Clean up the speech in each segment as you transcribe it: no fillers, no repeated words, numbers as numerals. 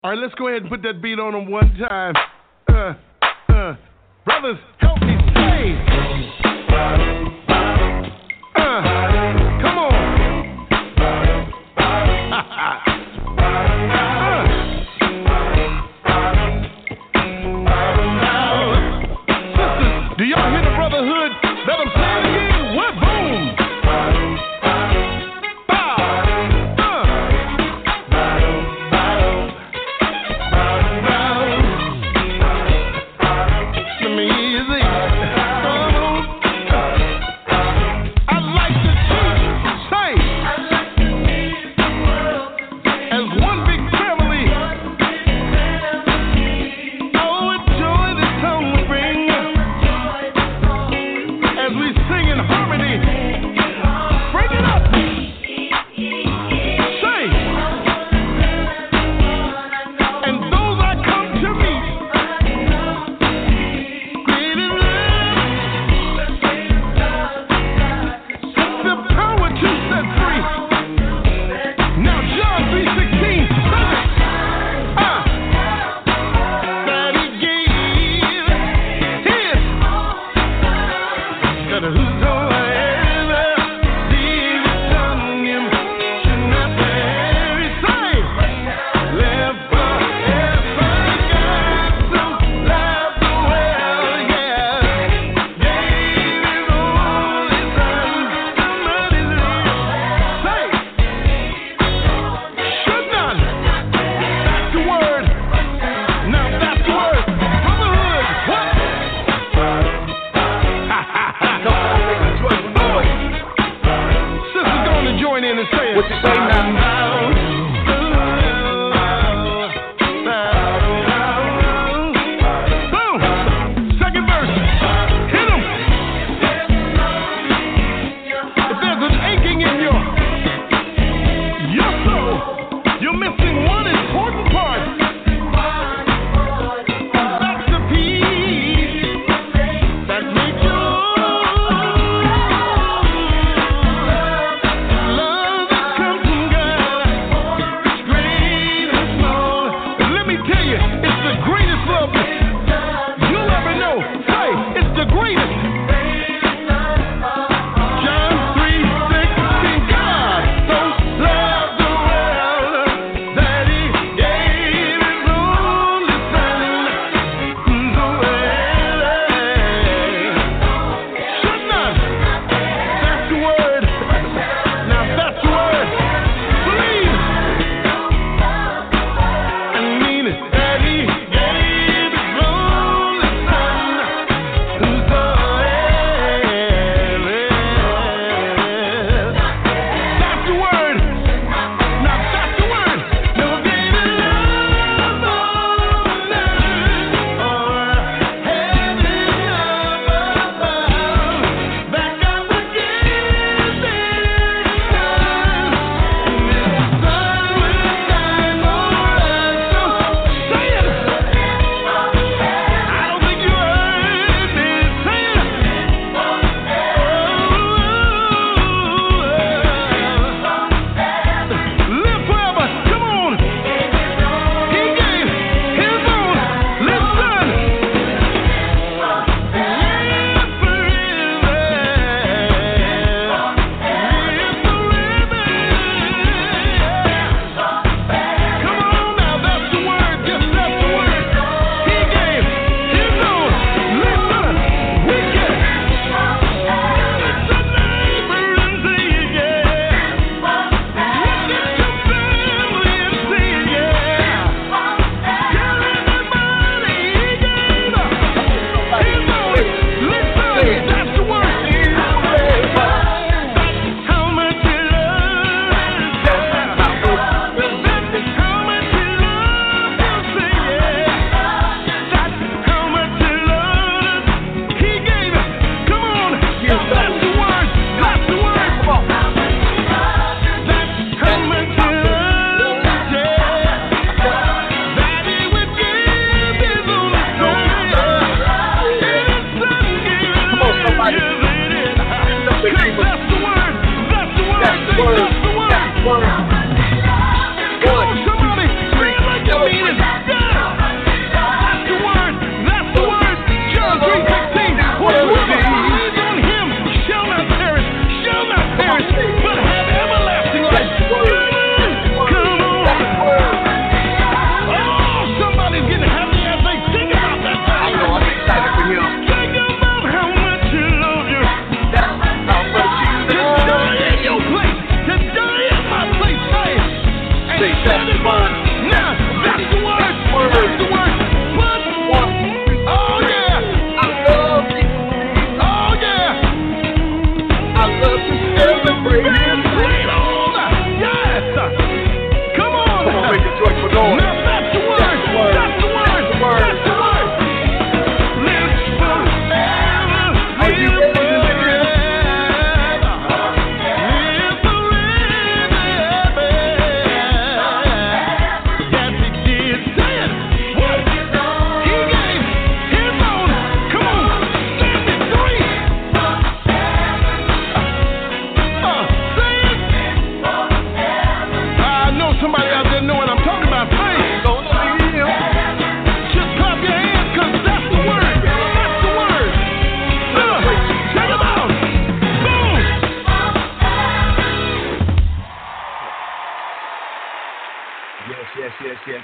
All right, let's go ahead and put that beat on them one time. Brothers, help me say. Come on. Sisters, do y'all hear the brotherhood? Let them say it again. What? Boom.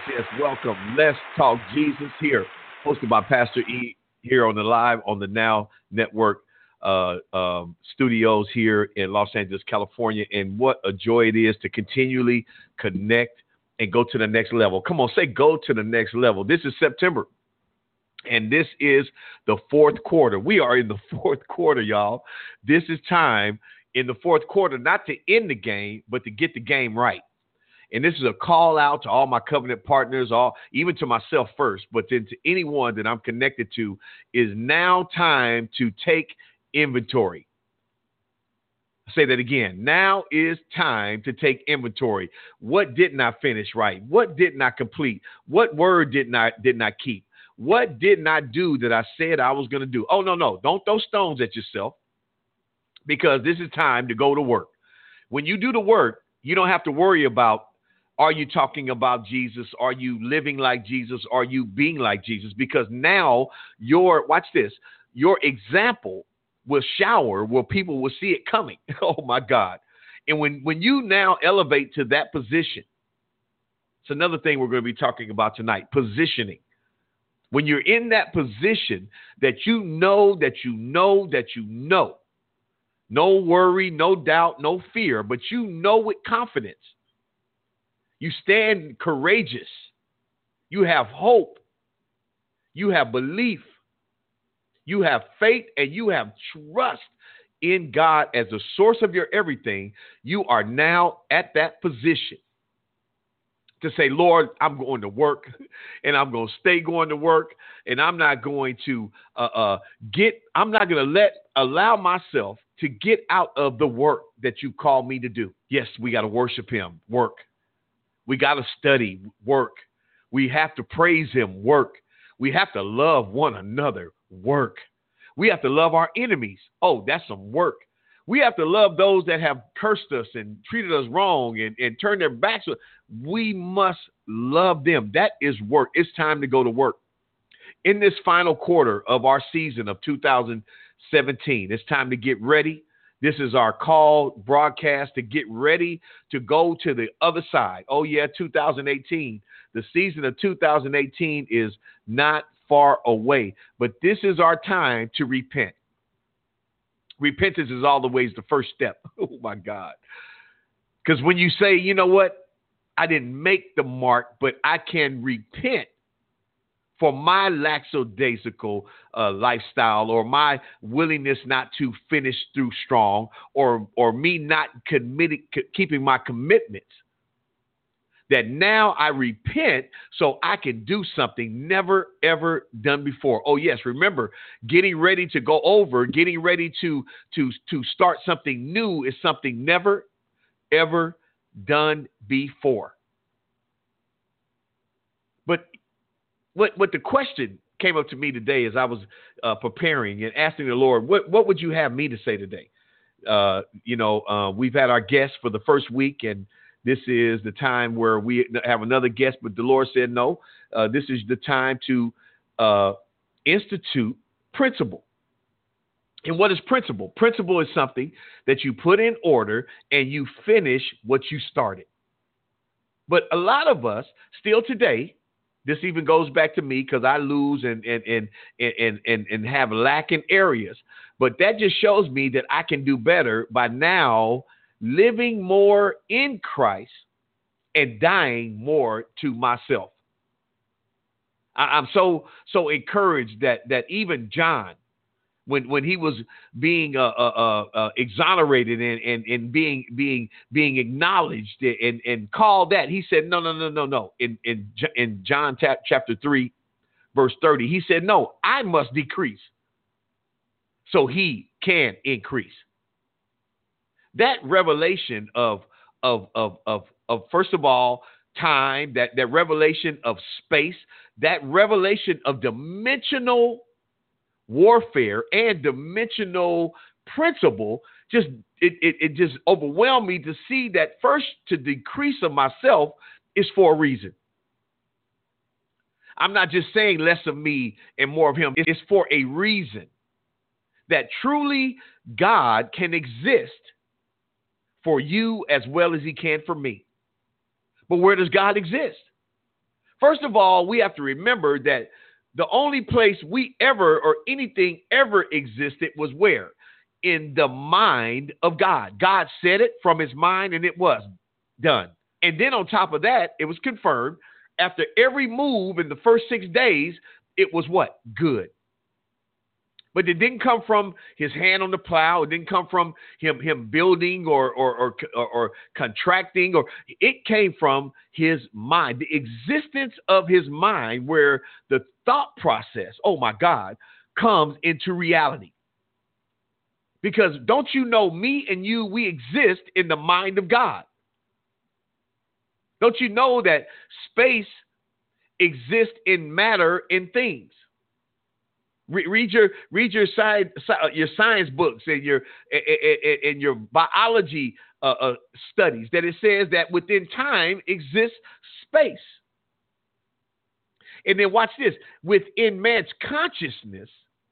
yes. Welcome. Let's Talk Jesus here, hosted by Pastor E here on the live on the Now Network studios here in Los Angeles, California. And what a joy it is to continually connect and go to the next level. Come on, say go to the next level. This is September. And this is the fourth quarter. We are in the fourth quarter, y'all. This is time in the fourth quarter, not to end the game, but to get the game right. And this is a call out to all my covenant partners, even to myself first, but then to anyone that I'm connected to. Is now time to take inventory. I'll say that again. Now is time to take inventory. What didn't I finish right? What didn't I complete? What word did not keep? What didn't I do that I said I was going to do? Oh, no. Don't throw stones at yourself, because this is time to go to work. When you do the work, you don't have to worry about, are you talking about Jesus? Are you living like Jesus? Are you being like Jesus? Because now watch this, your example will shower where people will see it coming. Oh, my God. And when you now elevate to that position, it's another thing we're going to be talking about tonight, positioning. When you're in that position that you know, no worry, no doubt, no fear, but you know with confidence. You stand courageous. You have hope. You have belief. You have faith, and you have trust in God as the source of your everything. You are now at that position to say, Lord, I'm going to work, and I'm going to stay going to work, and I'm not going to allow myself to get out of the work that you call me to do. Yes, we got to worship him, work. We got to study, work. We have to praise him, work. We have to love one another, work. We have to love our enemies. Oh, that's some work. We have to love those that have cursed us and treated us wrong and turned their backs. We must love them. That is work. It's time to go to work. In this final quarter of our season of 2017, it's time to get ready. This is our call broadcast to get ready to go to the other side. Oh, yeah, 2018. The season of 2018 is not far away, but this is our time to repent. Repentance is always the first step. Oh, my God. Because when you say, you know what, I didn't make the mark, but I can repent for my lackadaisical lifestyle, or my willingness not to finish through strong, or me not keeping my commitments, that now I repent so I can do something never, ever done before. Oh, yes. Remember, getting ready to go over, getting ready to start something new is something never, ever done before. But what the question came up to me today as I was preparing and asking the Lord, what would you have me to say today? We've had our guests for the first week, and this is the time where we have another guest, but the Lord said, no, this is the time to institute principle. And what is principle? Principle is something that you put in order and you finish what you started. But a lot of us still today, this even goes back to me because I lose and have lack in areas. But that just shows me that I can do better by now living more in Christ and dying more to myself. I'm so encouraged that even John, when he was being exonerated and being acknowledged and called that, he said, no. In John chapter 3, verse 30, he said, no, I must decrease so he can increase. That revelation of first of all, time, that revelation of space, that revelation of dimensional warfare and dimensional principle, it just overwhelmed me to see that first, to decrease of myself is for a reason. I'm not just saying less of me and more of him. It's for a reason that truly God can exist for you as well as he can for me. But where does God exist? First of all, we have to remember that the only place we ever or anything ever existed was where? In the mind of God. God said it from his mind and it was done. And then on top of that, it was confirmed after every move in the first 6 days, it was what? Good. But it didn't come from his hand on the plow. It didn't come from him building or contracting, or it came from his mind, the existence of his mind, where the thought process, oh my God, comes into reality. Because don't you know, me and you, we exist in the mind of God. Don't you know that space exists in matter in things? Read your science books and your biology studies, that it says that within time exists space. And then watch this: within man's consciousness,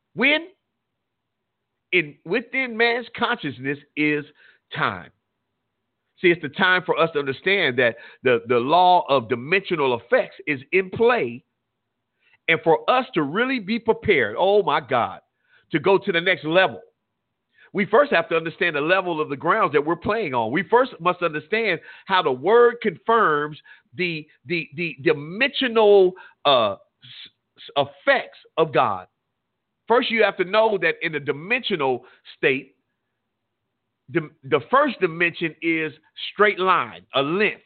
within man's consciousness is time. See, it's the time for us to understand that the law of dimensional effects is in play. And for us to really be prepared, oh my God, to go to the next level, we first have to understand the level of the grounds that we're playing on. We first must understand how the word confirms the dimensional effects of God. First, you have to know that in the dimensional state, the first dimension is straight line, a length.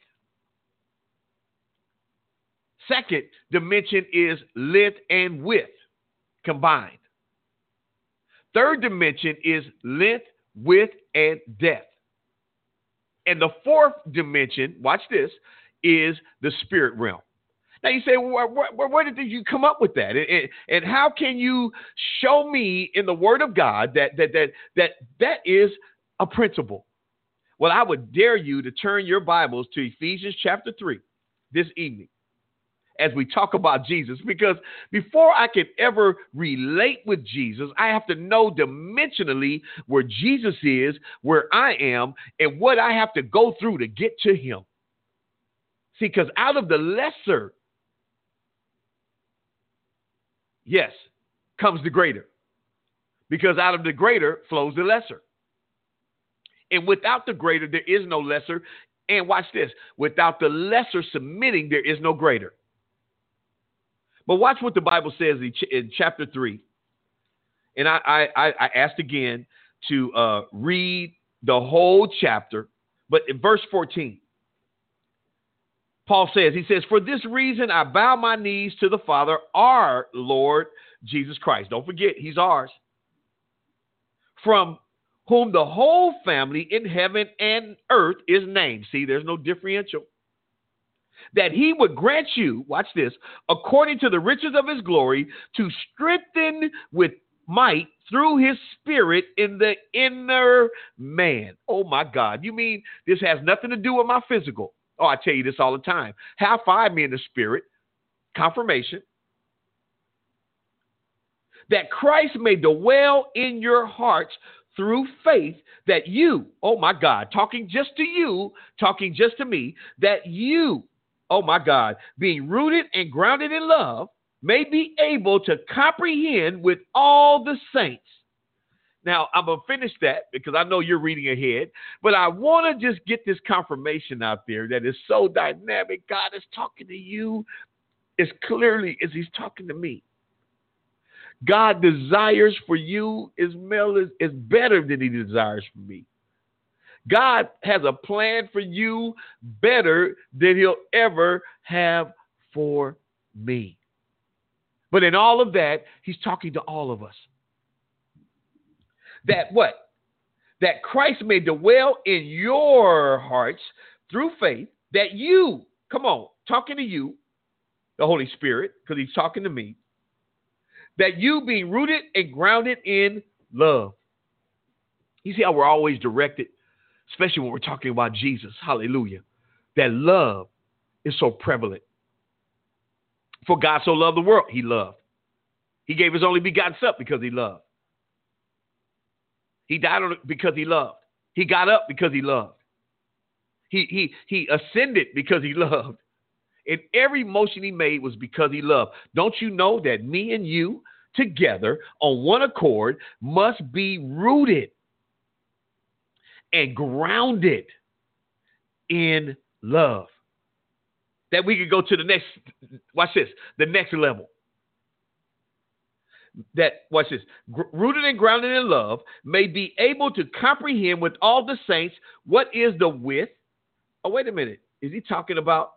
Second dimension is length and width combined. Third dimension is length, width, and depth. And the fourth dimension, watch this, is the spirit realm. Now you say, well, where did you come up with that? And how can you show me in the Word of God that is a principle? Well, I would dare you to turn your Bibles to Ephesians chapter 3 this evening, as we talk about Jesus, because before I can ever relate with Jesus, I have to know dimensionally where Jesus is, where I am, and what I have to go through to get to him. See, because out of the lesser, yes, comes the greater, because out of the greater flows the lesser. And without the greater, there is no lesser. And watch this, without the lesser submitting, there is no greater. But watch what the Bible says in chapter 3. And I asked again to read the whole chapter. But in verse 14, Paul says, he says, for this reason I bow my knees to the Father, our Lord Jesus Christ. Don't forget, he's ours. From whom the whole family in heaven and earth is named. See, there's no differential. That he would grant you, watch this, according to the riches of his glory, to strengthen with might through his spirit in the inner man. Oh my God. You mean this has nothing to do with my physical? Oh, I tell you this all the time. High five me in the spirit. Confirmation. That Christ may dwell in your hearts through faith, that you, oh my God, talking just to you, talking just to me, that you, oh my God, being rooted and grounded in love, may be able to comprehend with all the saints. Now, I'm going to finish that because I know you're reading ahead, but I want to just get this confirmation out there that is so dynamic. God is talking to you as clearly as he's talking to me. God desires for you as well as better than he desires for me. God has a plan for you better than he'll ever have for me. But in all of that, he's talking to all of us. That what? That Christ may dwell in your hearts through faith, that you, come on, talking to you, the Holy Spirit, because he's talking to me, that you being rooted and grounded in love. You see how we're always directed, especially when we're talking about Jesus. Hallelujah. That love is so prevalent. For God so loved the world, he loved. He gave his only begotten son because he loved. He died because he loved. He got up because he loved. He ascended because he loved. And every motion he made was because he loved. Don't you know that me and you together on one accord must be rooted and grounded in love? That we could go to the next, watch this, the next level. That, watch this, rooted and grounded in love, may be able to comprehend with all the saints what is the width. Oh, wait a minute. Is he talking about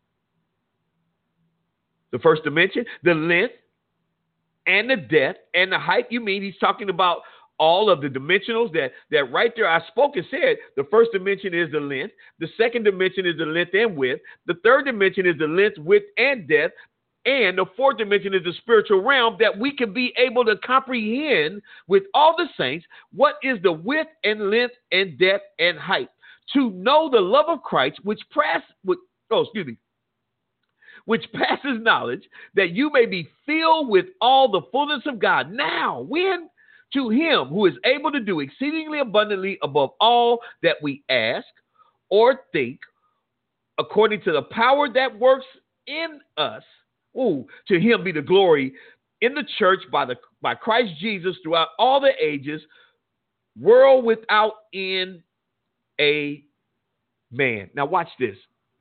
the first dimension, the length and the depth and the height? You mean he's talking about all of the dimensionals that right there I spoke and said the first dimension is the length, the second dimension is the length and width, the third dimension is the length, width, and depth, and the fourth dimension is the spiritual realm, that we can be able to comprehend with all the saints what is the width and length and depth and height, to know the love of Christ, which passes knowledge, that you may be filled with all the fullness of God. Now, when to him who is able to do exceedingly abundantly above all that we ask or think, according to the power that works in us, to him be the glory in the church by Christ Jesus throughout all the ages, world without end. Amen. Now watch this.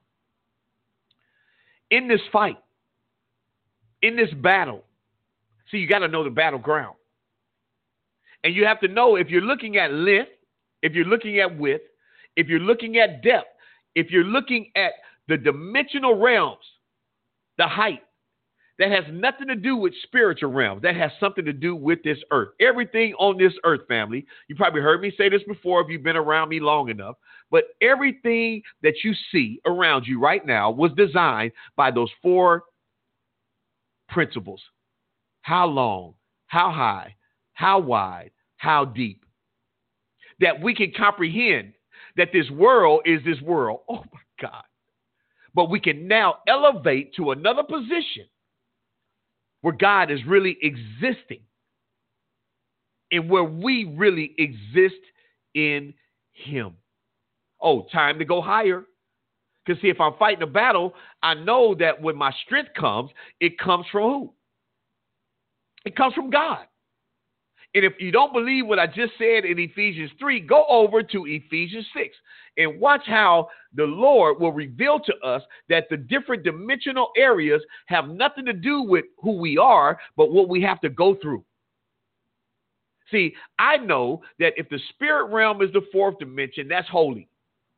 In this fight, in this battle, see, you got to know the battleground. And you have to know if you're looking at length, if you're looking at width, if you're looking at depth, if you're looking at the dimensional realms, the height, that has nothing to do with spiritual realms. That has something to do with this earth. Everything on this earth, family, you probably heard me say this before if you've been around me long enough, but everything that you see around you right now was designed by those four principles. How long, how high, how wide, how deep. That we can comprehend that this world is this world. Oh my God. But we can now elevate to another position where God is really existing and where we really exist in him. Oh, time to go higher. Because see, if I'm fighting a battle, I know that when my strength comes, it comes from who? It comes from God. And if you don't believe what I just said in Ephesians 3, go over to Ephesians 6 and watch how the Lord will reveal to us that the different dimensional areas have nothing to do with who we are, but what we have to go through. See, I know that if the spirit realm is the fourth dimension, that's holy.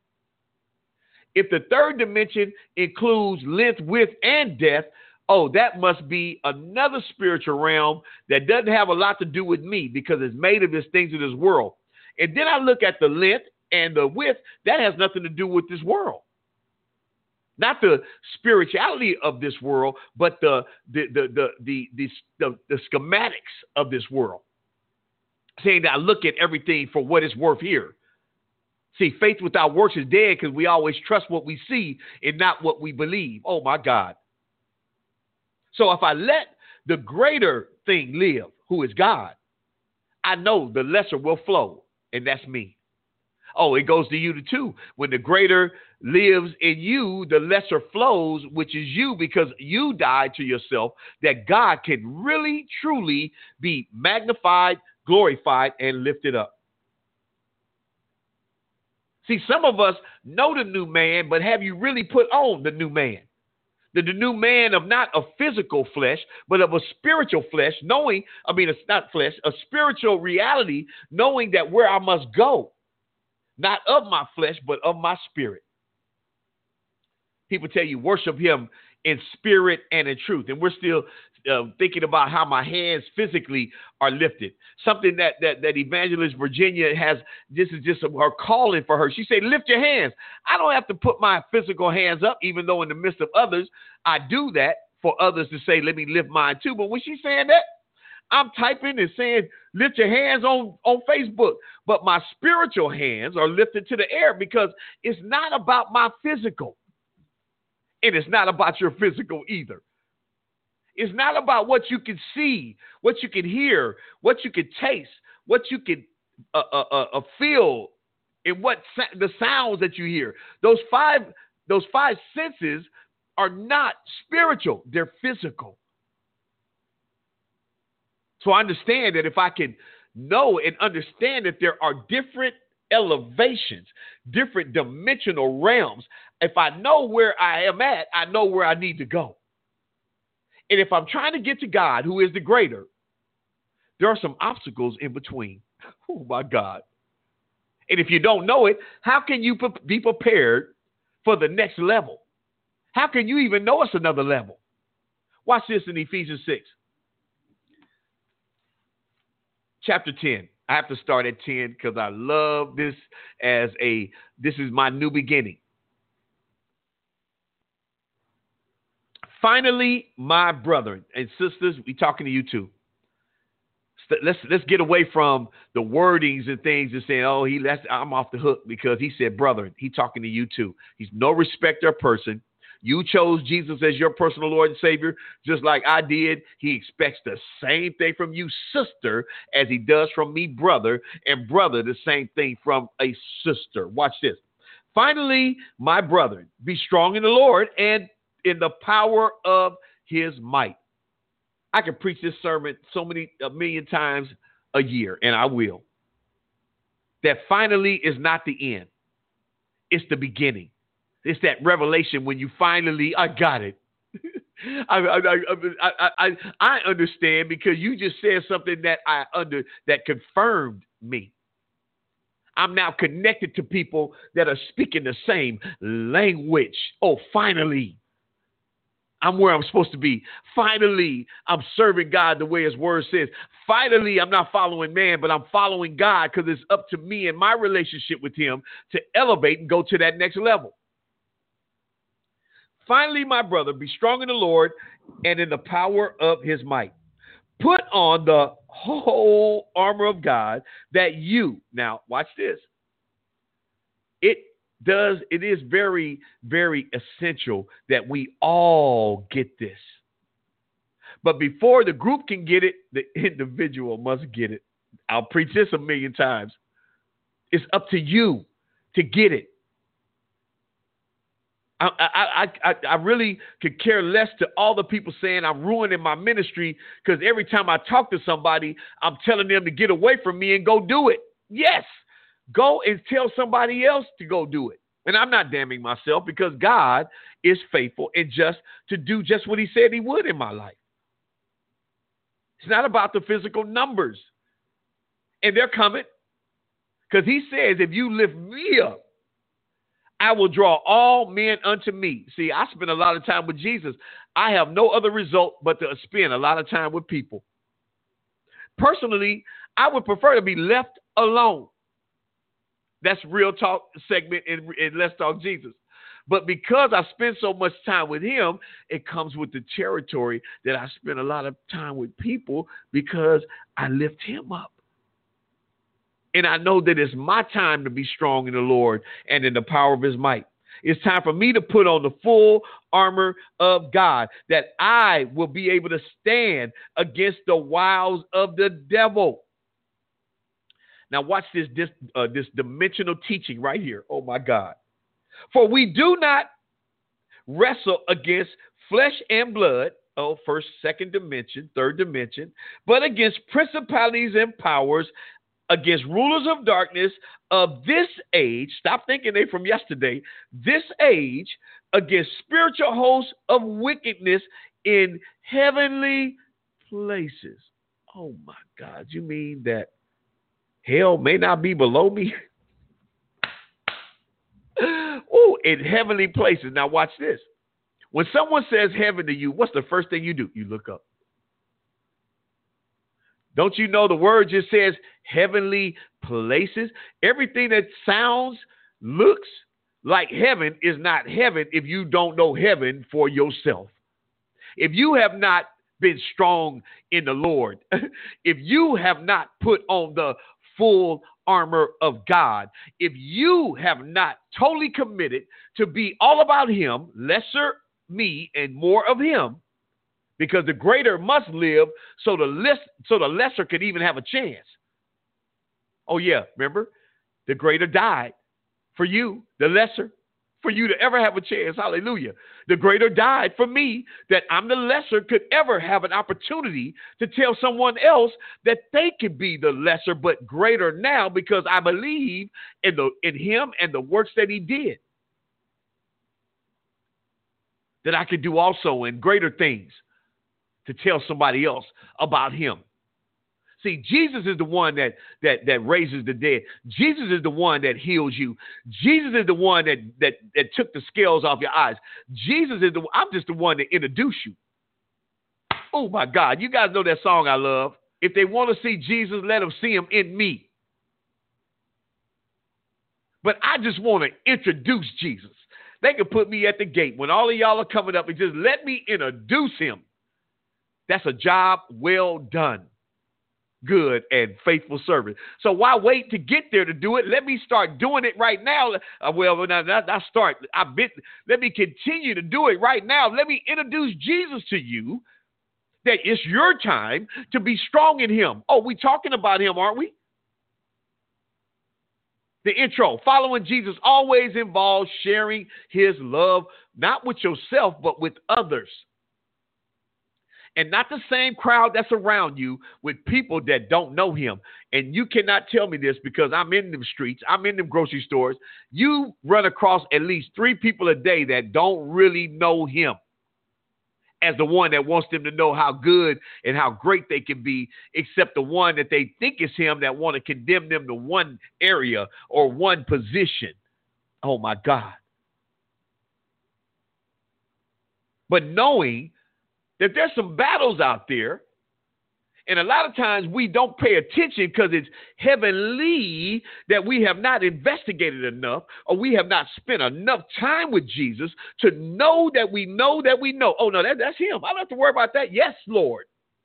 If the third dimension includes length, width, and depth, that must be another spiritual realm that doesn't have a lot to do with me because it's made of these things of this world. And then I look at the length and the width, that has nothing to do with this world. Not the spirituality of this world, but the schematics of this world. Saying that I look at everything for what it's worth here. See, faith without works is dead because we always trust what we see and not what we believe. Oh, my God. So if I let the greater thing live, who is God, I know the lesser will flow, and that's me. Oh, it goes to you too. When the greater lives in you, the lesser flows, which is you, because you died to yourself, that God can really, truly be magnified, glorified, and lifted up. See, some of us know the new man, but have you really put on the new man? The new man of not a physical flesh, but of a spiritual flesh, it's not flesh, a spiritual reality, knowing that where I must go, not of my flesh, but of my spirit. People tell you worship him in spirit and in truth. And we're still thinking about how my hands physically are lifted. Something that Evangelist Virginia has, this is just her calling for her. She said, lift your hands. I don't have to put my physical hands up, even though in the midst of others, I do that for others to say, let me lift mine too. But when she's saying that, I'm typing and saying, lift your hands on Facebook. But my spiritual hands are lifted to the air because it's not about my physical. And it's not about your physical either. It's not about what you can see, what you can hear, what you can taste, what you can feel, and what the sounds that you hear. Those five senses are not spiritual. They're physical. So I understand that if I can know and understand that there are different elevations, different dimensional realms, if I know where I am at, I know where I need to go. And if I'm trying to get to God, who is the greater, there are some obstacles in between. Oh, my God. And if you don't know it, how can you be prepared for the next level? How can you even know it's another level? Watch this in Ephesians 6. Chapter 10. I have to start at 10 because I love this this is my new beginning. Finally, my brethren and sisters, we talking to you too. Let's get away from the wordings and things and saying, oh, I'm off the hook because he said, brethren. He talking to you too. He's no respecter of person. You chose Jesus as your personal Lord and Savior, just like I did. He expects the same thing from you, sister, as he does from me, brother, and brother, the same thing from a sister. Watch this. Finally, my brethren, be strong in the Lord and in the power of his might. I can preach this sermon a million times a year, and I will. That finally is not the end. It's the beginning. It's that revelation when you finally, I got it. I understand because you just said something that confirmed me. I'm now connected to people that are speaking the same language. Oh, finally. I'm where I'm supposed to be. Finally, I'm serving God the way his word says. Finally, I'm not following man, but I'm following God because it's up to me and my relationship with him to elevate and go to that next level. Finally, my brother, be strong in the Lord and in the power of his might. Put on the whole armor of God that you, now watch this. It is very, very essential that we all get this. But before the group can get it, the individual must get it. I'll preach this a million times. It's up to you to get it. I really could care less to all the people saying I'm ruining my ministry because every time I talk to somebody, I'm telling them to get away from me and go do it. Yes, go and tell somebody else to go do it. And I'm not damning myself because God is faithful and just to do just what he said he would in my life. It's not about the physical numbers. And they're coming because he says, if you lift me up, I will draw all men unto me. See, I spend a lot of time with Jesus. I have no other result but to spend a lot of time with people. Personally, I would prefer to be left alone. That's Real Talk segment in Let's Talk Jesus. But because I spend so much time with him, it comes with the territory that I spend a lot of time with people because I lift him up. And I know that it's my time to be strong in the Lord and in the power of his might. It's time for me to put on the full armor of God, that I will be able to stand against the wiles of the devil. Now watch this dimensional teaching right here. Oh, my God. For we do not wrestle against flesh and blood. Oh, first, second dimension, third dimension. But against principalities and powers, against rulers of darkness of this age. Stop thinking they from yesterday. This age, against spiritual hosts of wickedness in heavenly places. Oh, my God. You mean that hell may not be below me? Oh, in heavenly places. Now watch this. When someone says heaven to you, what's the first thing you do? You look up. Don't you know the word just says heavenly places? Everything that sounds, looks like heaven is not heaven if you don't know heaven for yourself. If you have not been strong in the Lord, if you have not put on the full armor of God, if you have not totally committed to be all about him, lesser me and more of him, because the greater must live so the lesser could even have a chance. Oh, yeah, remember? The greater died for you, the lesser. for you to ever have a chance. Hallelujah. The greater died for me that I'm the lesser could ever have an opportunity to tell someone else that they could be the lesser but greater now because I believe in him and the works that he did. That I could do also in greater things to tell somebody else about him. See, Jesus is the one that raises the dead. Jesus is the one that heals you. Jesus is the one that took the scales off your eyes. I'm just the one that introduced you. Oh my God, you guys know that song I love. If they want to see Jesus, let them see him in me. But I just want to introduce Jesus. They can put me at the gate when all of y'all are coming up and just let me introduce him. That's a job well done. Good and faithful servant. So why wait to get there to do it? Let me start doing it right now. Let me continue to do it right now. Let me introduce Jesus to you. That it's your time to be strong in him. Oh, we talking about him, aren't we? The intro, following Jesus always involves sharing his love, not with yourself, but with others. And not the same crowd that's around you with people that don't know him. And you cannot tell me this because I'm in them streets. I'm in them grocery stores. You run across at least 3 people a day that don't really know him as the one that wants them to know how good and how great they can be, except the one that they think is him that want to condemn them to one area or one position. Oh, my God. But knowing that there's some battles out there, and a lot of times we don't pay attention because it's heavenly that we have not investigated enough or we have not spent enough time with Jesus to know that we know that we know. Oh, no, that's him. I don't have to worry about that. Yes, Lord.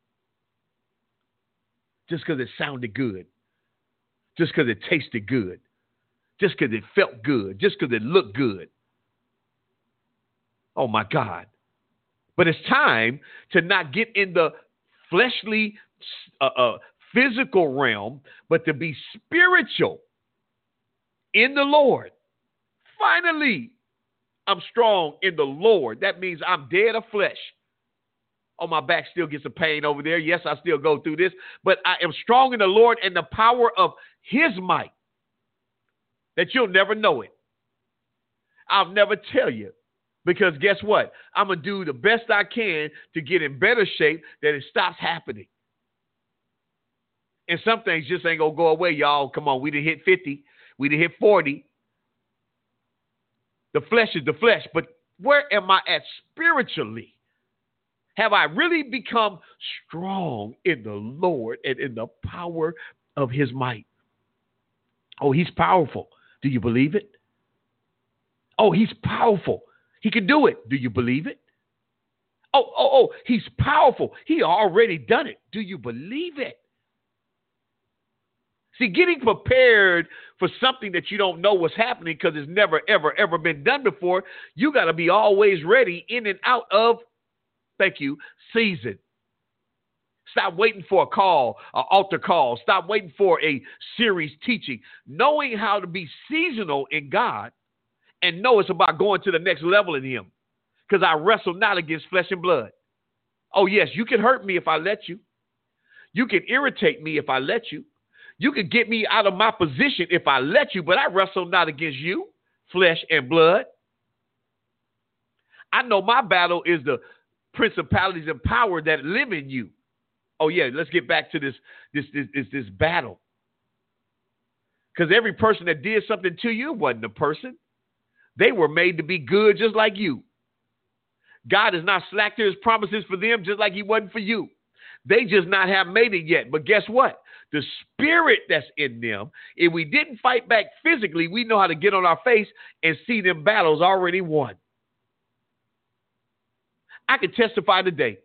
Just because it sounded good. Just because it tasted good. Just because it felt good. Just because it looked good. Oh, my God. But it's time to not get in the fleshly, physical realm, but to be spiritual in the Lord. Finally, I'm strong in the Lord. That means I'm dead of flesh. Oh, my back still gets a pain over there. Yes, I still go through this, but I am strong in the Lord and the power of his might that you'll never know it. I'll never tell you. Because guess what? I'm going to do the best I can to get in better shape that it stops happening. And some things just ain't going to go away, y'all. Come on, we done hit 50. We done hit 40. The flesh is the flesh. But where am I at spiritually? Have I really become strong in the Lord and in the power of his might? Oh, he's powerful. Do you believe it? Oh, he's powerful. He can do it. Do you believe it? Oh, he's powerful. He already done it. Do you believe it? See, getting prepared for something that you don't know what's happening because it's never, ever, ever been done before, you got to be always ready in and out of, season. Stop waiting for a call, an altar call. Stop waiting for a series teaching. Knowing how to be seasonal in God and know it's about going to the next level in him. Because I wrestle not against flesh and blood. Oh, yes, you can hurt me if I let you. You can irritate me if I let you. You can get me out of my position if I let you, but I wrestle not against you, flesh and blood. I know my battle is the principalities and power that live in you. Oh, yeah, let's get back to this battle. Because every person that did something to you wasn't a person. They were made to be good just like you. God is not slack to his promises for them just like he wasn't for you. They just not have made it yet. But guess what? The spirit that's in them, if we didn't fight back physically, we know how to get on our face and see them battles already won. I can testify today.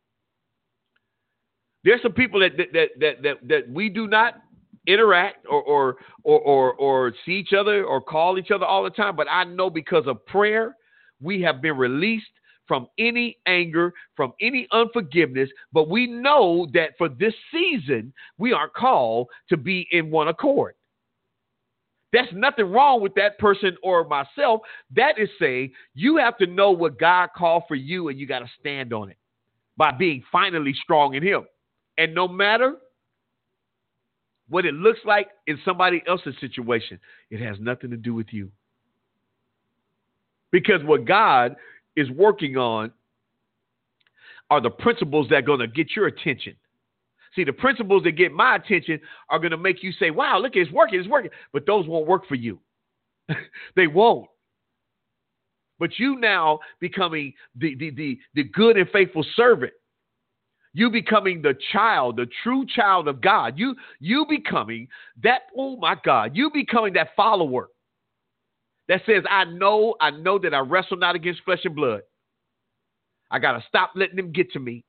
There's some people that we do not interact or see each other or call each other all the time, but I know because of prayer, we have been released from any anger, from any unforgiveness, but we know that for this season, we are called to be in one accord. There's nothing wrong with that person or myself. That is saying you have to know what God called for you, and you got to stand on it by being finally strong in him. And no matter what it looks like in somebody else's situation, it has nothing to do with you. Because what God is working on are the principles that are going to get your attention. See, the principles that get my attention are going to make you say, wow, look, it's working. But those won't work for you. They won't. But you now becoming the good and faithful servant. You becoming the child, the true child of God. You becoming that, oh my God, you becoming that follower that says, I know that I wrestle not against flesh and blood. I got to stop letting them get to me.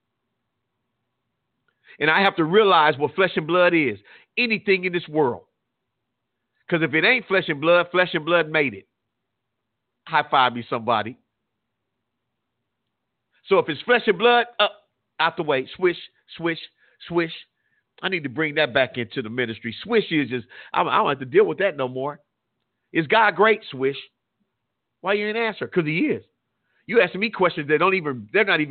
And I have to realize what flesh and blood is. Anything in this world. Because if it ain't flesh and blood made it. High five me, somebody. So if it's flesh and blood, up, out the way. Swish, swish, swish. I need to bring that back into the ministry. Swish is just, I don't have to deal with that no more. Is God great? Swish. Why you ain't answer? Because he is. You asking me questions that don't even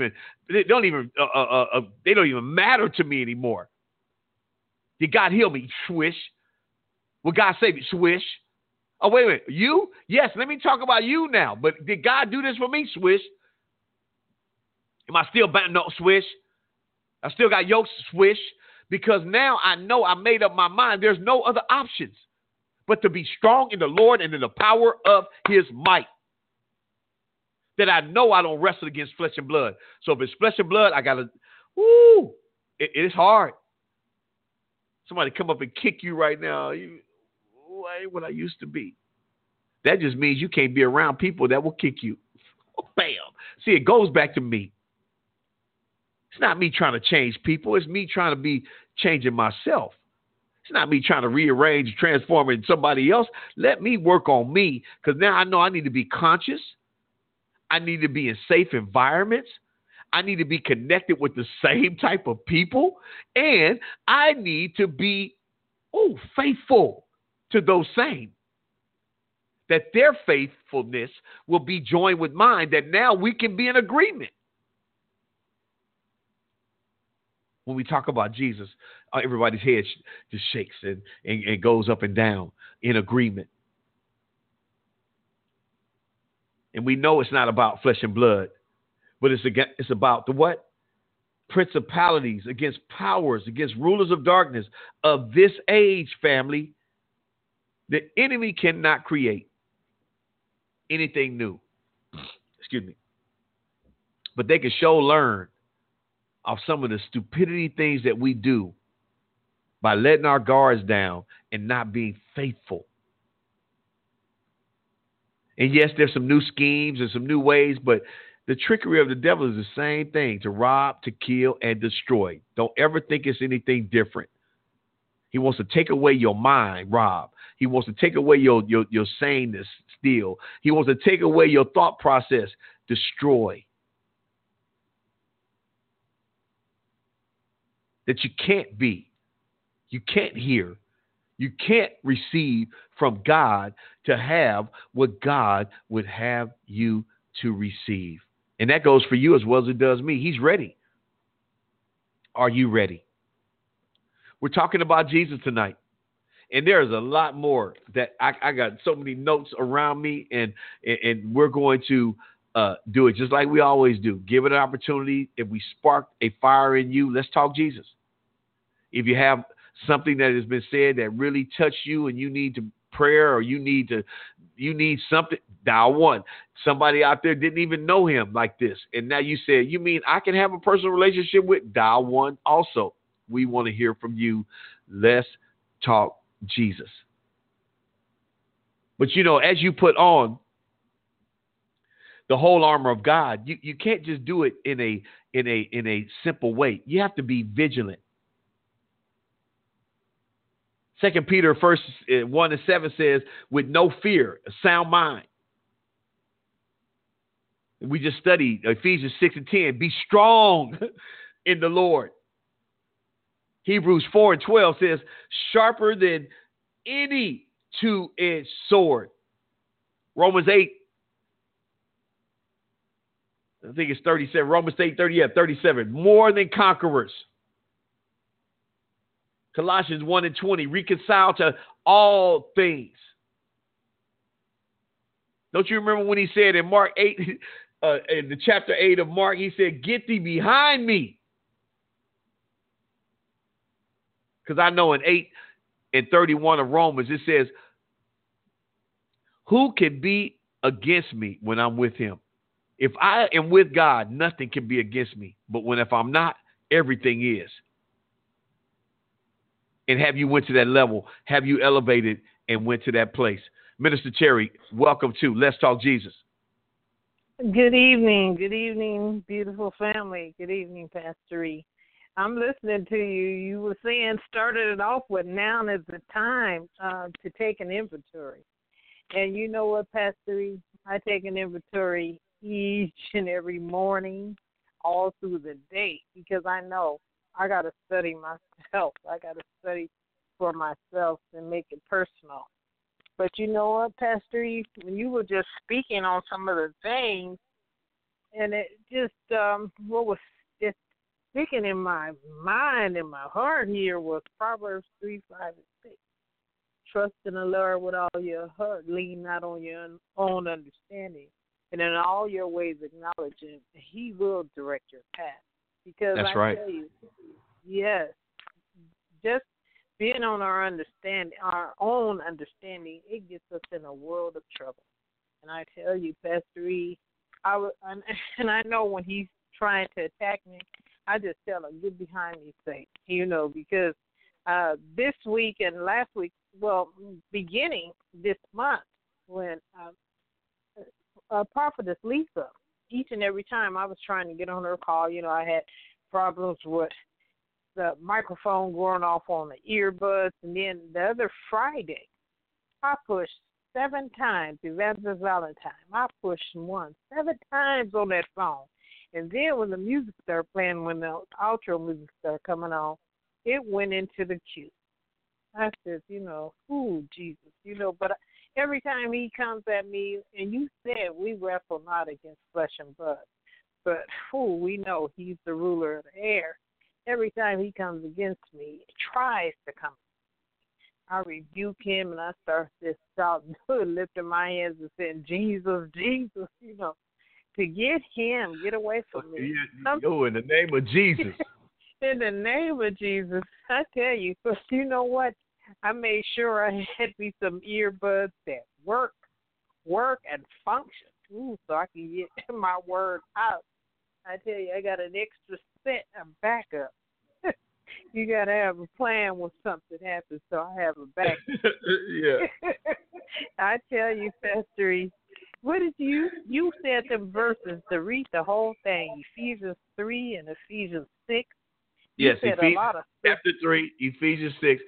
matter to me anymore. Did God heal me? Swish. Will God save me? Swish. Oh, wait a minute. You? Yes, let me talk about you now. But did God do this for me? Swish. Am I still bound? No, swish. I still got yokes? Swish. Because now I know I made up my mind. There's no other options but to be strong in the Lord and in the power of his might. That I know I don't wrestle against flesh and blood. So if it's flesh and blood, I got to, it is hard. Somebody come up and kick you right now. I ain't what I used to be. That just means you can't be around people that will kick you. Bam. See, it goes back to me. It's not me trying to change people. It's me trying to be changing myself. It's not me trying to rearrange, transform into somebody else. Let me work on me, because now I know I need to be conscious. I need to be in safe environments. I need to be connected with the same type of people. And I need to be, faithful to those same. That their faithfulness will be joined with mine, that now we can be in agreement. When we talk about Jesus, everybody's head just shakes and goes up and down in agreement. And we know it's not about flesh and blood, but it's about the what? Principalities, against powers, against rulers of darkness of this age, family. The enemy cannot create anything new. Excuse me. But they can learn of some of the stupidity things that we do by letting our guards down and not being faithful. And yes, there's some new schemes and some new ways, but the trickery of the devil is the same thing: to rob, to kill, and destroy. Don't ever think it's anything different. He wants to take away your mind, rob. He wants to take away your saneness, steal. He wants to take away your thought process, destroy. That you can't be, you can't hear, you can't receive from God to have what God would have you to receive. And that goes for you as well as it does me. He's ready. Are you ready? We're talking about Jesus tonight. And there's a lot more that I got so many notes around me, and we're going to do it just like we always do. Give it an opportunity. If we spark a fire in you, let's talk Jesus. If you have something that has been said that really touched you and you need to prayer, or you need something, dial 1. Somebody out there didn't even know him like this, and now you said, you mean I can have a personal relationship with? Dial 1 also. We want to hear from you. Let's talk Jesus. But as you put on the whole armor of God, you can't just do it in a simple way. You have to be vigilant. 2 Peter 1:7 says, with no fear, a sound mind. We just studied Ephesians 6:10. Be strong in the Lord. Hebrews 4:12 says, sharper than any two-edged sword. Romans 8, I think it's 37. Romans 8, 37. More than conquerors. Colossians 1 and 20. Reconcile to all things. Don't you remember when he said in Mark 8, in the chapter 8 of Mark, he said, get thee behind me. Because I know in 8 and 31 of Romans, it says, who can be against me when I'm with him? If I am with God, nothing can be against me. But if I'm not, everything is. And have you went to that level? Have you elevated and went to that place? Minister Cherry, welcome to Let's Talk Jesus. Good evening, beautiful family. Good evening, Pastor E. I'm listening to you. You were saying, started it off with now is the time to take an inventory. And you know what, Pastor E? I take an inventory each and every morning, all through the day, because I know I got to study myself. I got to study for myself and make it personal. But you know what, Pastor E? When you were just speaking on some of the things, and it just, what was just speaking in my mind and my heart here was Proverbs 3, 5, and 6. Trust in the Lord with all your heart. Lean not on your own understanding. And in all your ways acknowledge him. He will direct your path. Because that's I right. tell you, yes, just being on our own understanding, it gets us in a world of trouble. And I tell you, Pastor E, and I know when he's trying to attack me, I just tell him, get behind me, Satan, because this week and last week, beginning this month, when Prophetess Lisa, each and every time I was trying to get on her call, I had problems with the microphone going off on the earbuds. And then the other Friday, I pushed 7 times, Evangelist Valentine. I pushed 7 times on that phone. And then when the music started playing, when the outro music started coming on, it went into the queue. I said, ooh, Jesus, but every time he comes at me, and you said we wrestle not against flesh and blood, but we know he's the ruler of the air. Every time he comes against me, tries to come, I rebuke him and I start this shouting, lifting my hands and saying, Jesus, Jesus, to get away from me. In the name of Jesus. In the name of Jesus, I tell you, but you know what? I made sure I had me some earbuds that work and function, so I can get my word out. I tell you, I got an extra set of backup. You got to have a plan when something happens, so I have a backup. Yeah. I tell you, Pastor E, what did you said them verses to read the whole thing, Ephesians 3 and Ephesians 6. Yes, Ephesians chapter 3, Ephesians 6.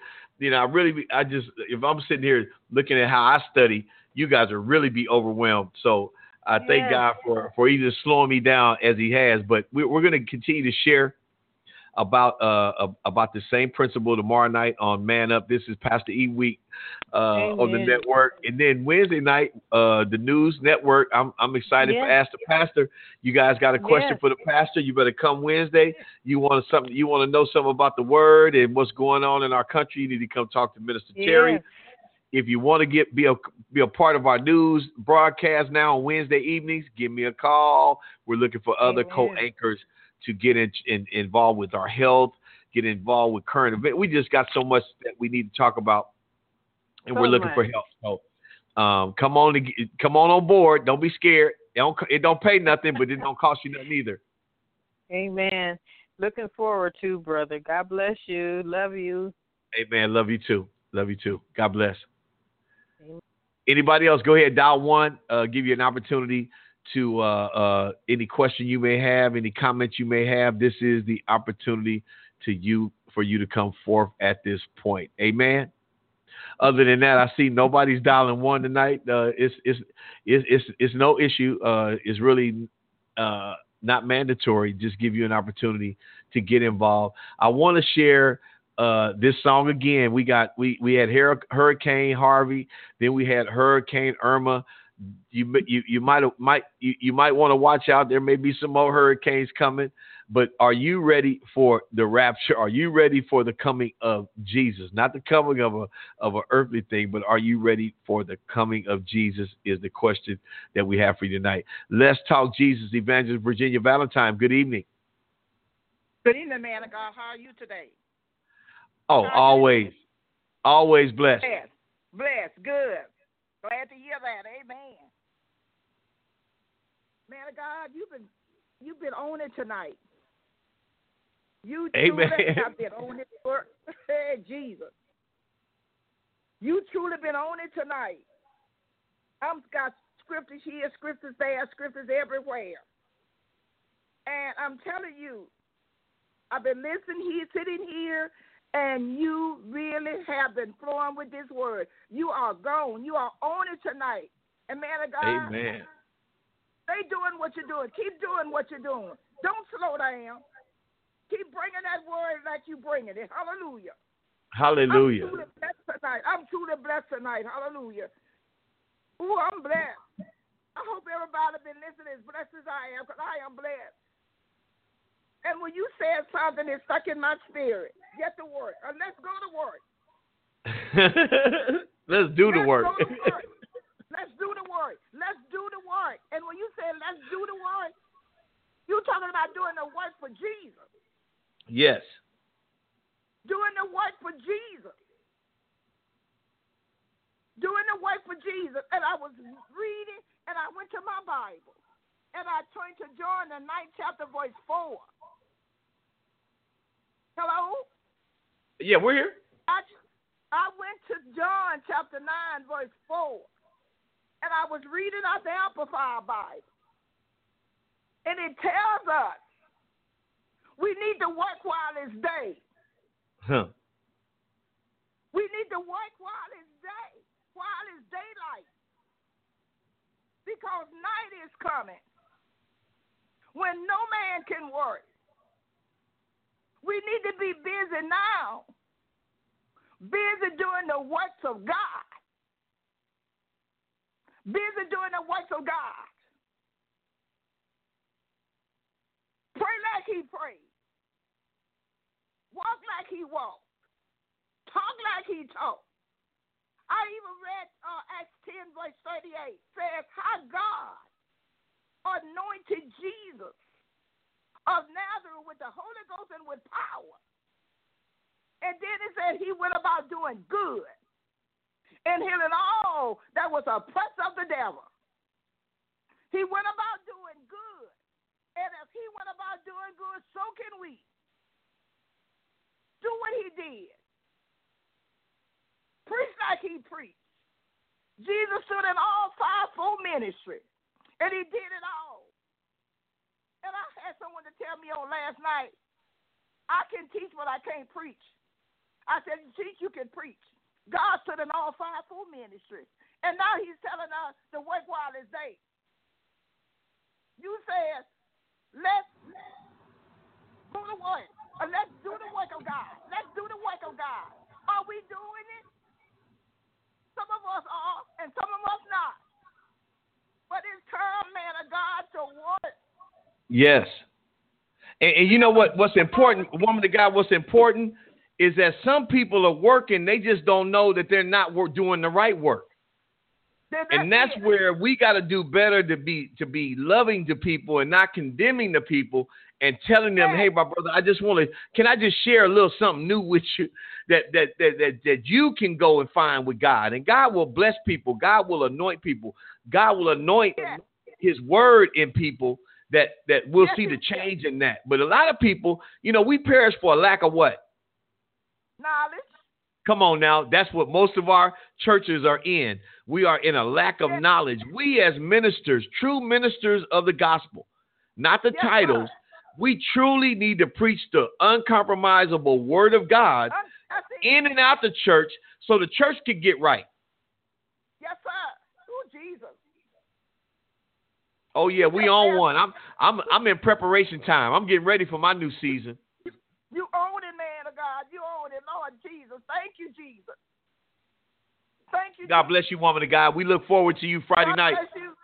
If I'm sitting here looking at how I study, you guys will really be overwhelmed. So I thank God for either slowing me down as he has. But we're going to continue to share about the same principle tomorrow night on Man Up. This is Pastor E Week on the network, and then Wednesday night the News Network. I'm excited for Ask the Pastor. You guys got a question for the pastor? You better come Wednesday. You want to know something about the Word and what's going on in our country? You need to come talk to Minister Cherry. If you want to be a part of our news broadcast now on Wednesday evenings, give me a call. We're looking for other co-anchors to get involved with our health, get involved with current events. We just got so much that we need to talk about, and we're looking for help. So come on board. Don't be scared. It don't pay nothing, but it don't cost you nothing either. Amen. Looking forward to, brother. God bless you. Love you. Amen. Love you too. God bless. Amen. Anybody else? Go ahead. Dial 1. Give you an opportunity to any question you may have, any comments you may have. This is the opportunity for you to come forth at this point. Amen. Other than that, I see nobody's dialing 1 tonight. It's no issue. It's really not mandatory. Just give you an opportunity to get involved. I want to share this song again. We had Hurricane Harvey, then we had Hurricane Irma. You might want to watch out. There may be some more hurricanes coming. But are you ready for the rapture? Are you ready for the coming of Jesus? Not the coming of an earthly thing, but are you ready for the coming of Jesus is the question that we have for you tonight. Let's talk Jesus. Evangelist Virginia Valentine, good evening. Good evening, man of God. How are you today? Oh, always blessed. Blessed. Good. Glad to hear that. Amen. Man of God, you've been on it tonight. You truly have been on it for Jesus. You truly been on it tonight. I've got scriptures here, scriptures there, scriptures everywhere. And I'm telling you, I've been listening here, sitting here, and you really have been flowing with this word. You are gone. You are on it tonight. And man of God, amen. Stay doing what you're doing. Keep doing what you're doing. Don't slow down. Keep bringing that word like you bringing it. Hallelujah. Hallelujah. I'm truly blessed tonight. Hallelujah. Ooh, I'm blessed. I hope everybody been listening as blessed as I am, because I am blessed. And when you said something, it stuck in my spirit. Get to work. Let's go to work. Let's do the work. Let's do the work. Let's do the work. And when you say let's do the work, you're talking about doing the work for Jesus. Yes. Doing the work for Jesus. Doing the work for Jesus. And I was reading, and I went to my Bible, and I turned to John, the 9th chapter, verse 4. Hello? Yeah, we're here. I went to John chapter 9, verse 4, and I was reading out the Amplified Bible. And it tells us we need to work while it's day. Huh. We need to work while it's day, while it's daylight. Because night is coming when no man can work. We need to be busy now, busy doing the works of God, busy doing the works of God. Pray like he prayed, walk like he walked, talk like he talked. I even read Acts 10, verse 38, says how God anointed Jesus of Nazareth with the Holy Ghost and with power. And then it said he went about doing good and healing all that was oppressed of the devil. He went about doing good. And if he went about doing good, so can we. Do what he did. Preach like he preached. Jesus stood in all fivefold ministry, and he did it all. And I had someone to tell me on last night, I can teach, but I can't preach. I said, you teach, you can preach. God stood in all fivefold ministry, and now he's telling us to work while it's day. You said, let's do the work. Let's do the work of God. Let's do the work of God. Are we doing it? Some of us are, and some of us not. But it's time, man of God, to work. Yes. And you know what's important, woman of God, what's important is that some people are working, they just don't know that they're not doing the right work. And that's where we got to do better to be loving to people and not condemning the people and telling them, hey, my brother, can I just share a little something new with you that you can go and find with God. And God will bless people. God will anoint people. God will anoint his word in people that we'll see the change in that. But a lot of people, we perish for a lack of what? Knowledge. Come on now. That's what most of our churches are in. We are in a lack of knowledge. We as ministers, true ministers of the gospel, not the titles, we truly need to preach the uncompromisable word of God in and out the church so the church can get right. Yes, sir. Oh, Jesus. Oh, yeah, we on one. I'm in preparation time. I'm getting ready for my new season. You own it, man of God. You own it. Lord Jesus. Thank you, Jesus. Thank you. God bless you, woman of God. We look forward to you Friday God night. bless you.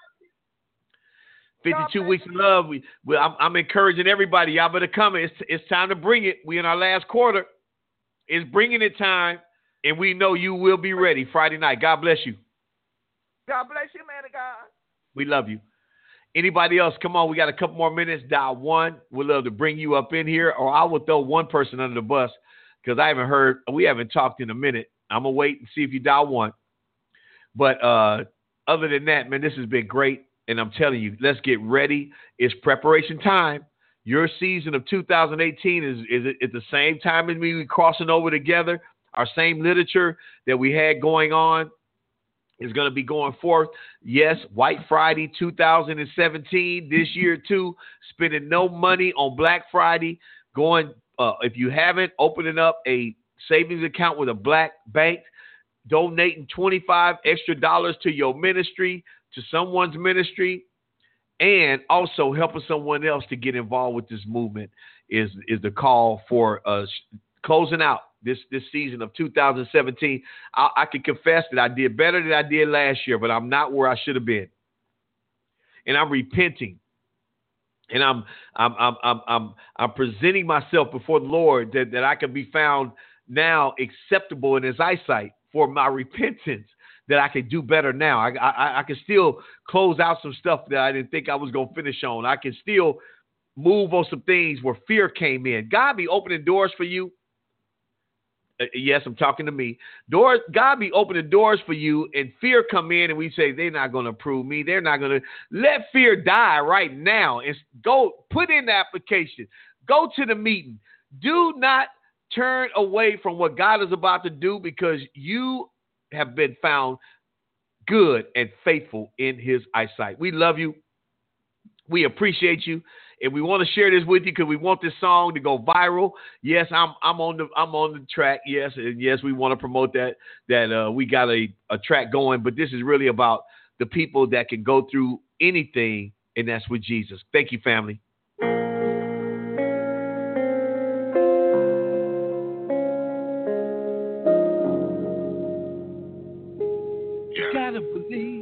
52 Weeks of Love. I'm encouraging everybody. Y'all better come. It's time to bring it. We in our last quarter. It's bringing it time, and we know you will be ready Friday night. God bless you. God bless you, man of God. We love you. Anybody else? Come on. We got a couple more minutes. Dial 1. We'd love to bring you up in here, or I will throw one person under the bus because we haven't talked in a minute. I'm going to wait and see if you dial 1. But other than that, man, this has been great. And I'm telling you, let's get ready. It's preparation time. Your season of 2018 is at the same time as me. We're crossing over together. Our same literature that we had going on is going to be going forth. Yes, White Friday 2017 this year too. Spending no money on Black Friday. If you haven't, opening up a savings account with a Black bank, donating $25 extra to your ministry, to someone's ministry, and also helping someone else to get involved with this movement is the call for us closing out this season of 2017. I can confess that I did better than I did last year, but I'm not where I should have been, and I'm repenting, and I'm presenting myself before the Lord that I can be found now acceptable in His eyesight for my repentance. That I can do better now. I can still close out some stuff that I didn't think I was going to finish on. I can still move on some things where fear came in. God be opening doors for you. Yes, I'm talking to me. God be opening doors for you, and fear come in, and we say, they're not going to approve me. They're not going to. Let fear die right now. And go put in the application. Go to the meeting. Do not turn away from what God is about to do, because you have been found good and faithful in His eyesight. We love you. We appreciate you. And we want to share this with you because we want this song to go viral. Yes, I'm on the track. Yes, and yes, we want to promote that we got a track going, but this is really about the people that can go through anything, and that's with Jesus. Thank you, family. Gotta believe.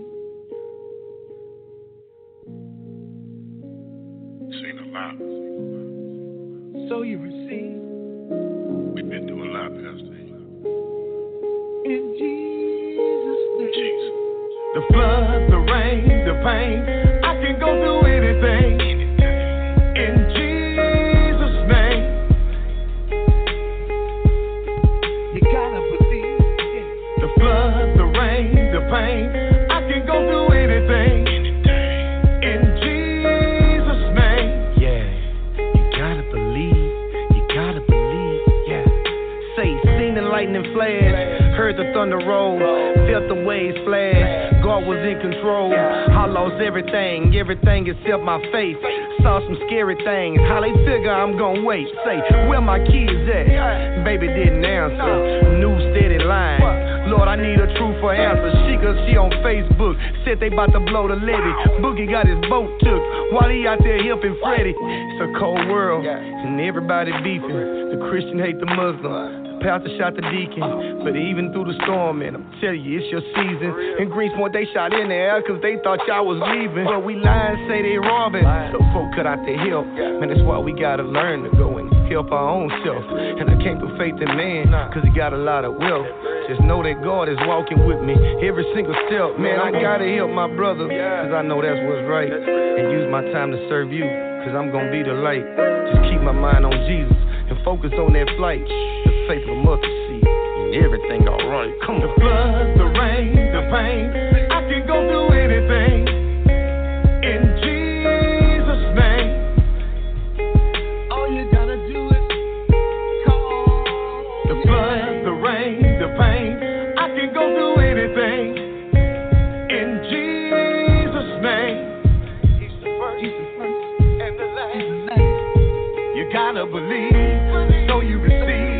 Seen a lot. So you receive. We've been doing a lot, Pastor. In Jesus' name. Jesus. The flood, the rain, the pain. I can go through anything. In Jesus' name. You gotta believe. The flood, the rain, the pain. I can go through anything. In Jesus' name. Yeah. You gotta believe. You gotta believe. Yeah. Say, seen the lightning flash. Heard the thunder roll. Felt the waves flash. God was in control. I lost everything except my faith. Saw some scary things. How they figure I'm gonna wait. Say, where my kids at? Baby didn't answer. New steady line. Lord, I need a truthful answer. She on Facebook. Said they about to blow the levee. Boogie got his boat took while he out there helping Freddie. It's a cold world and everybody beefing. The Christian hate the Muslim. Pastor shot the deacon, but even through the storm, man, I'm telling you, it's your season. In Greenspoint, they shot in the air cause they thought y'all was leaving. But we lying, say they robbing, so folk cut out their help. Man, that's why we gotta learn to go and help our own self. And I can't put faith in man, cause he got a lot of wealth. Just know that God is walking with me every single step. Man, I gotta help my brother, cause I know that's what's right. And use my time to serve you, cause I'm gonna be the light. Just keep my mind on Jesus and focus on that flight. Faith of a mustard seed, and everything alright. Come on. The flood, the rain, the pain, I can go through anything. In Jesus' name. All you gotta do is call. The flood, the rain, the pain, I can go through anything. In Jesus' name. He's the first and the last. You gotta believe, so you receive.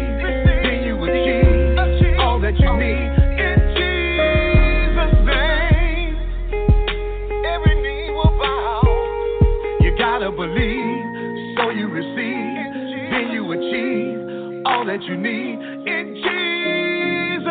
That you need in Jesus' name. Every knee will bow. You gotta believe, so you receive, then you achieve all that you need in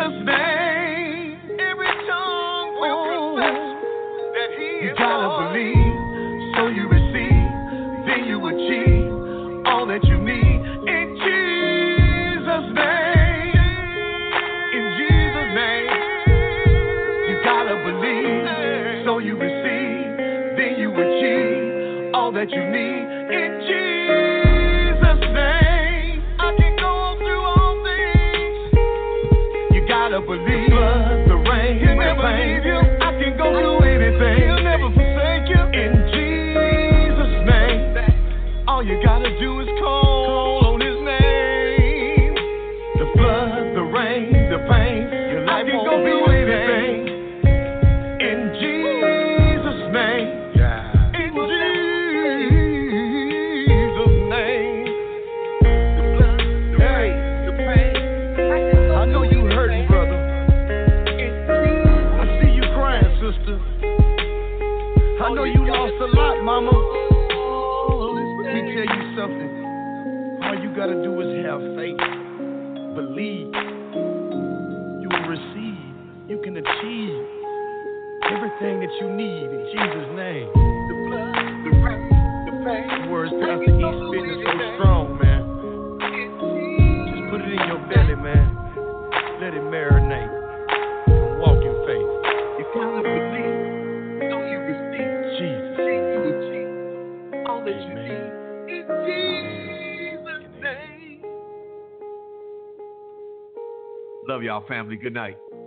Jesus' name, every tongue will confess that He is Lord. You gotta believe, so you receive, then you achieve all that you need in Jesus' name. In Jesus' name, you gotta believe, so you receive, then you achieve all that you need in Jesus' name. I can go through all things. You gotta believe the rain, He'll never leave you. I can go through anything. He'll never forsake you. In Jesus' name, all you gotta do is call on His name. The flood, the rain, the pain, your life can go through anything. In Jesus' name. In Jesus' name. The blood, the rain, the pain. I know you hurting, brother. I see you crying, sister. I know you lost a lot, mama. Let me tell you something. All you gotta do is have faith. Believe. You will receive. You can achieve everything that you need in Jesus' name. The blood, the rain, the pain. The words Pastor E spitting is so strong, man. Just put it in your belly, man. Let it marinate. Walk in faith. You gotta believe. Don't you receive Jesus? You achieve all that you need in Jesus' name. Love y'all, family. Good night.